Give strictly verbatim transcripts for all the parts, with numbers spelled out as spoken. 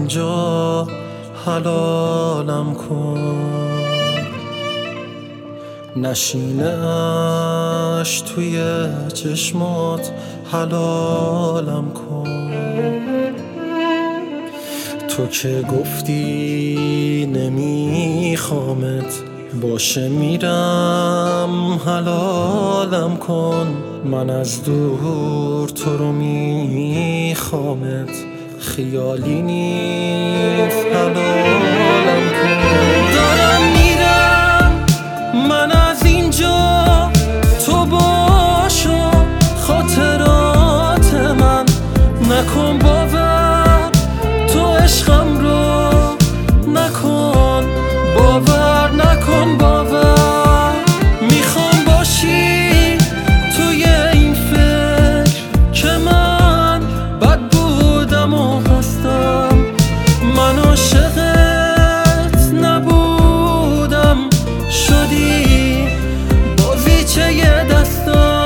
اینجا حلالم کن، نشینش توی چشمات حلالم کن. تو که گفتی نمیخوامت، باشه میرم حلالم کن. من از دور تو رو میخوامت، خیالی نیست حلالم کن. دارم میرم من از اینجا، تو باشو خاطرات من. نکن باور تو عشقم رو، نکن باور، نکن باور. میخوام باشی توی این فکر که من بد بودم و هستم. من عاشقت نبودم، شدی بازیچه یه دستم.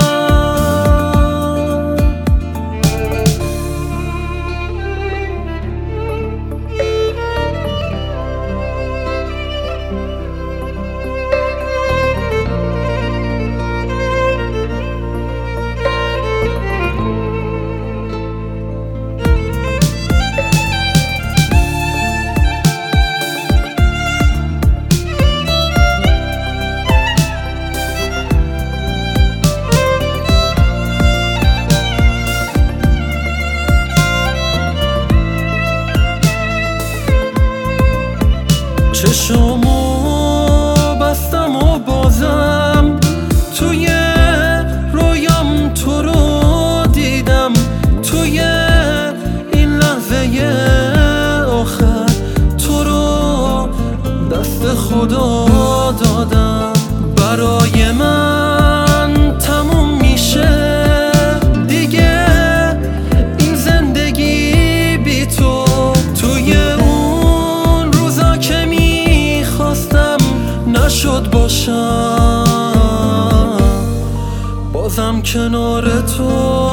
چشمو بستم و بازم توی رویام تو رو دیدم. توی این لحظه آخر تو رو دست خدا دادم. برای من تموم میشه دیگه این زندگی بی تو. توی اون روزا که میخواستم نشد باشم، بازم کنار تو.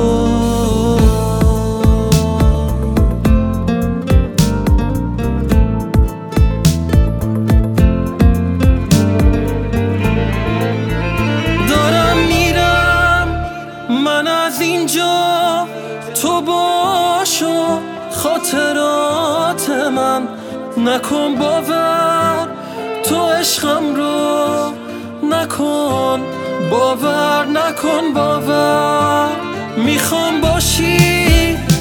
اینجا تو باشو خاطرات من. نکن باور تو عشقم رو، نکن باور، نکن باور. میخوام باشی